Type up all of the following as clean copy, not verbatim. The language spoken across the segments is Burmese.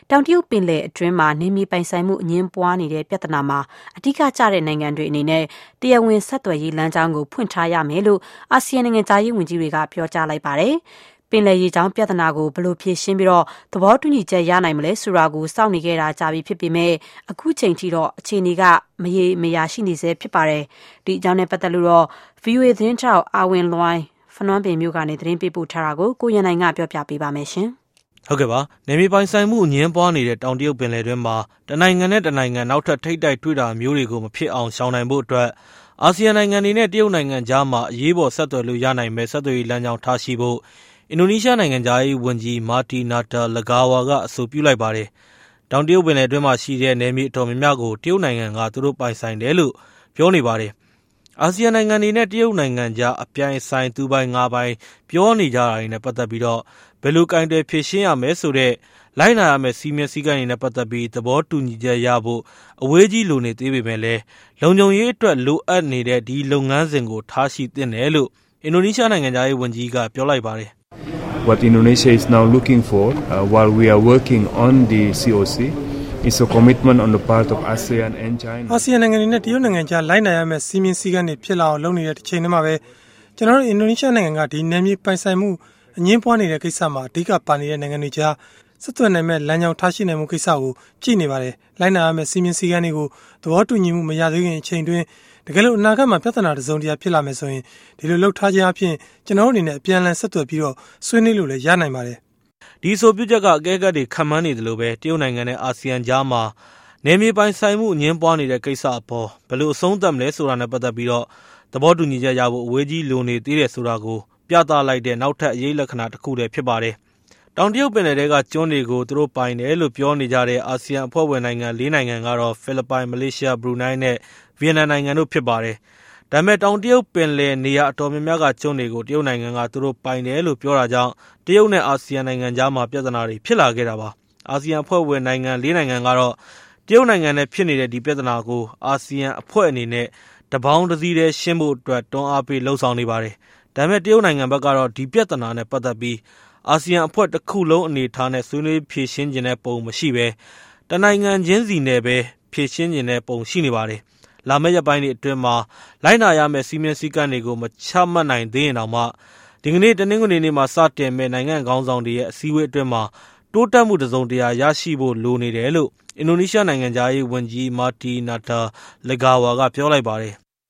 တောင်တရုတ်ပင်လယ်အတွင်းမှာနေမြေပိုင်ဆိုင်မှုအငြင်းပွားနေတဲ့ပြဿနာမှာအဓိကကျတဲ့နိုင်ငံတွေအနေနဲ့တရားဝင်ဆက်သွယ်ရေးလမ်းကြောင်းကိုဖွင့်ထားရမယ်လို့အာဆီယံနိုင်ငံသားရေးဝန်ကြီးတွေကပြောကြားလိုက်ပါတယ်။ပင်လယ်ရေကြောင်းပြဿနာကိုဘယ်လိုဖြေရှင်းပြီးသဘောတူညီချက်ရနိုင်မလဲဆိုတာကိုစောင့်နေခဲ့တာကြာပြီဖြစ်ပေမဲ့အခုချိန်ထိတော့အခြေအနေကမရေမရာရှိနေဆဲဖြစ်ပါတယ်။ဒီအကြောင်းနဲ့ပတ်သက်လို့ VOA သတင်းထောက်အာဝင်လွိုင်းဖနွမ်းပင်မြို့ကနေသတင်းပေးပို့ထားတာကိုကိုရန်နိုင်ကပြောပြပေးပါမယ်ရှင်။ဟုတ်ကဲ့ပါ။နယ်မြေပိုင်ဆိုင်မှုအငြင်းပွားနေတဲ့တောင်တရုတ်ပင်လယ်တွင်းမှာတနိုင်ငံနဲ့တနိုင်ငံနောက်ထပ်ထိပ်တိုက်တွေ့တာမျိုးတွေကိုမဖြစ်အောင်ရှောင်နိုင်ဖို့အတွက်အာဆီယံနိုင်ငံတွေနဲ့တရုတ်နိုင်ငံကြားမှာအရေးပေါ်ဆက်သွယ်လို့ရနိုင်မဲ့ဆက်သွယ်ရေးလမ်းကြောင်းထားရှိဖို့အင်ဒိုနီးရှားနိုင်ငံသားရေးဝန်ကြီးမာတီနာတာလဂါဝါကအဆိုပြုလိုက်ပါတယ်။တောင်တရုတ်ပင်လယ်တွင်းမှာရှိတဲ့နယ်မြေအတော်များများကိုတရုတ်နိုင်ငံကသူတို့ပိုင်ဆိုင်တယ်လို့ပြောနေပါတယ်။အာဆီယံနိုင်ငံတွေနဲ့တရုတ်နိုင်ငံကြားအပြိုင်ဆိုင်သူပိုင်ငါပိုင်ပြောနေကြတာတွေနဲ့ပတ်သက်ပြီးတော့ဘယ်လိုကင်တွယ်ဖြေရှင်းရမယ်ဆိုတဲ့လိုက်နာရမယ့်စီမင်းစည်းကမ်းတွေနဲ့ပတ်သက်ပြီးသဘောတူညီချက်ရဖို့အဝေးကြီးလိုနေသေးပေမဲ့လည်းလုံခြုံရေးအတွက်လိုအပ်နေတဲ့ဒီလုပ်ငန်းစဉ်ကိုထားရှိသင့်တယ်လို့အင်ဒိုနီးရှားနိုင်ငံသားရေးဝန်ကြီးကပြောလိုက်ပါတယ်။ What Indonesia is now looking for while we are working on the COC is a commitment on the part of ASEAN and China. အာဆီယံနိုင်ငံတွေနဲ့တရုတ်နိုင်ငံကြားလိုက်နာရမယ့်စီမင်းစည်းကမ်းတွေဖြစ်လာအောင်လုပ်နေတဲ့တစ်ချိန်တည်းမှာပဲကျွန်တော်တို့အင်ဒိုနီးရှားနိုင်ငံကဒီနယ်မြေပိုင်ဆိုင်မှုအငြင်းပွားနေတဲ့ကိစ္စမှာအဓိကပါနေတဲ့နိုင်ငံတွေကြားဆက်သွယ်နိုင်မဲ့လမ်းကြောင်းထားရှိနိုင်မှုကိစ္စကိုကြည့်နေပါတယ်။လိုက်နာရမယ့်စီမင်းစည်းကမ်းတွေကိုသဘောတူညီမှုမရသေးခင်အချိန်တွင်းတကယ်လို့အနာဂတ်မှာပြဿနာတစ်စုံတစ်ရာဖြစ်လာမယ်ဆိုရင်ဒီလိုလှုပ်ထားခြင်းအပြင်ကျွန်တော်တို့အနေနဲ့အပြန်အလှန်ဆက်သွယ်ပြီးတော့ဆွေးနွေးလို့လည်းရနိုင်ပါတယ်။ဒီဆိုပြုချက်ကအကဲခတ်တွေခံမှန်းနေတယ်လို့ပဲတရုတ်နိုင်ငံနဲ့အာဆီယံကြားမှာနယ်မြေပိုင်ဆိုင်မှုအငြင်းပွားနေတဲ့ကိစ္စအပေါ်ဘယ်လိုအဆုံးသတ်မလဲဆိုတာနဲ့ပတ်သက်ပြီးတော့သဘောတူညီချက်ရဖို့အဝေးကြီးလိုနေသေးတယ်ဆိုတာကိုပြသလိုက်တဲ့နောက်ထပ်အရေးလက္ခဏာတစ်ခုတည်းဖြစ်ပါတယ်။တောင်တရုတ်ပင်လယ်ထဲကကျွန်းတွေကိုသူတို့ပိုင်တယ်လို့ပြောနေကြတဲ့အာဆီယံအဖွဲ့ဝင်နိုင်ငံ၄နိုင်ငံကတော့ဖိလစ်ပိုင်၊မလေးရှား၊ဘရူနိုင်းနဲ့ဗီယက်နမ်နိုင်ငံတို့ဖြစ်ပါတယ်။ဒါပေမဲ့တောင်တရုတ်ပင်လယ်နေရာအတော်များများကကျွန်းတွေကိုတရုတ်နိုင်ငံကသူတို့ပိုင်တယ်လို့ပြောတာကြောင့်တရုတ်နဲ့အာဆီယံနိုင်ငံကြားမှာပြဿနာတွေဖြစ်လာခဲ့တာပါ။အာဆီယံအဖွဲ့ဝင်နိုင်ငံ၄နိုင်ငံကတော့တရုတ်နိုင်ငံနဲ့ဖြစ်နေတဲ့ဒီပြဿနာကိုအာဆီယံအဖွဲ့အနေနဲ့တပေါင်းတစည်းတည်းရှင်းဖို့အတွက်တွန်းအားပေးလှုံ့ဆော်နေပါတယ်။ဒါပေမဲ့တရုတ်နိုင်ငံဘက်ကတော့ဒီပြဿနာနဲ့ပတ်သက်ပြီးအာဆီယံအဖွဲ့တစ်ခုလုံးအနေထားနဲ့ဆွေးနွေးဖြေရှင်းခြင်းတဲ့ပုံမရှိပဲတနိုင်ငံချင်းစီနဲ့ပဲဖြေရှင်းခြင်းတဲ့ပုံရှိနေပါတယ်။လာမယ့်ရက်ပိုင်းတွေအတွင်းမှာလိုက်နာရမယ့်စီမင်းစည်းကမ်းတွေကိုမချမှတ်နိုင်သေးရင်တောင်မှဒီကနေ့တနင်္ဂနွေနေ့မှာစတင်မဲ့နိုင်ငံခေါင်းဆောင်တွေရဲ့အစည်းအဝေးအတွင်းမှာတိုးတက်မှုတစ်စုံတရာရရှိဖို့လိုနေတယ်လို့အင်ဒိုနီးရှားနိုင်ငံသားရေးဝန်ကြီးမာတီနာတာလဂါဝါကပြောလိုက်ပါတယ်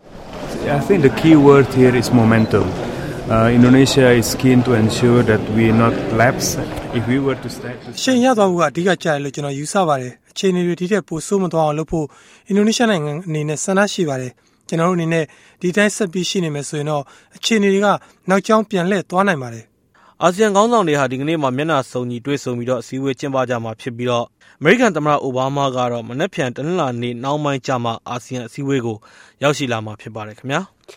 I think the key word here is momentum. Indonesia is keen to ensure that we not lapse if we were to start to ရှင်ရသွားဖို့ကအဓိကကျတယ်လို့ကျွန်တော်ယူဆပါတယ်။အခြေအနေတွေဒီထက်ပိုဆိုးမသွားအောင်လုပ်ဖို့အင်ဒိုနီးရှားနိုင်ငံအနေနဲ့ဆန္ဒရှိပါတယ်။ကျွန်တော်တို့အနေနဲ့ဒီတိုင်းဆက်ပြီးရှိနေမယ်ဆိုရင်တော့အခြေအနေတွေကနောက်ကျောင်းပြန်လှည့်သွားနိုင်ပါတယ်။အာဆီယံခေါင်းဆောင်တွေဟာဒီကနေ့မှာမျက်နှာစုံညီတွေ့ဆုံပြီးတော့အစည်းအဝေးကျင်းပကြမှာဖြစ်ပြီးတော့အမေရိကန်သမ္မတအိုဘားမားကတော့မနက်ဖြန်တနင်္လာနေ့နှောင်းပိုင်းကျမှအာဆီယံအစည်းအဝေးကိုရောက်ရှိလာမှာဖြစ်ပါတယ်ခင်ဗျာ။